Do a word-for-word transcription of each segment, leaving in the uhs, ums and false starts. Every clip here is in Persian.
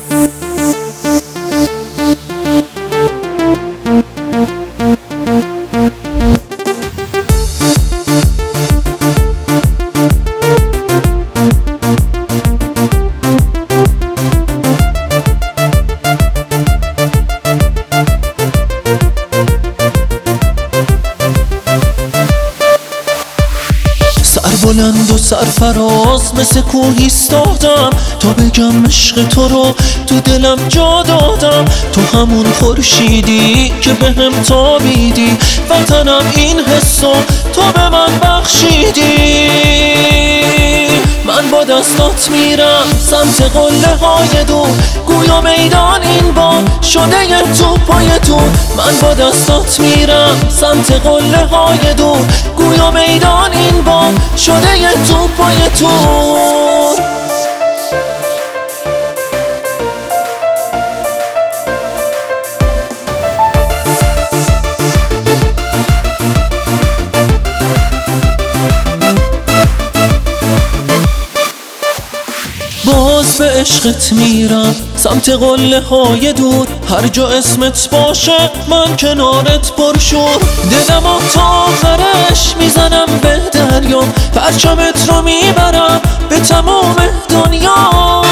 بلند و سرفراز مثل کوه ایستادم تا بگم عشق تو رو تو دلم جا دادم. تو همون خورشیدی که بهم تابیدی، وطنم این حسو تو به من بخشیدی. من با دستات میرم سمت قله های دور، گویا میدان این بار شده یه توپای تو. من با دستات میرم سمت قله های دور، گویا میدان این بار شده یه توپای تو. باز به عشقت میرم سمت قله های دور، هر جا اسمت باشه من کنارت پرشور. دلمو تا آخرش میزنم به دریا، پرچمت رو میبرم به تمام دنیا.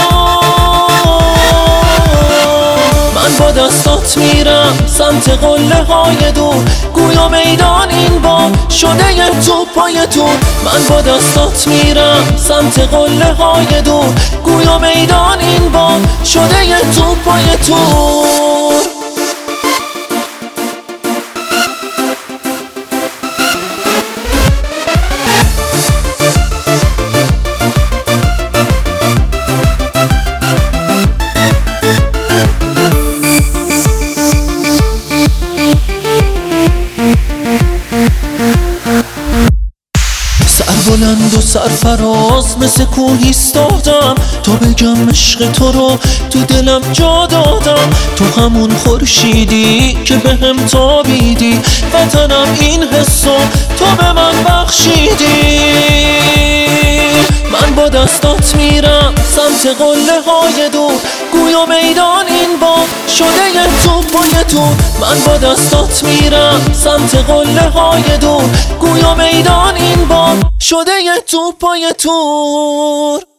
من با دستات میرم سمت قله های دور، گویا میدان این بار شده یه توپای تو. من با دستات میرم سمت قله های دور، گویا میدان این بار شده یه توپای تو. بلند و سرفراز مثل کوه ایستادم تا بگم عشق تو رو تو دلم جا دادم. تو همون خورشیدی که بهم تابیدی، وطنم این حسو تو به من بخشیدی. من با دستات میرم سمت قله های دور، گویا میدان این بار شده یه توپای تو. من با دستات میرم سمت قله های دور، گویا میدان این بار شده یه توپای تور.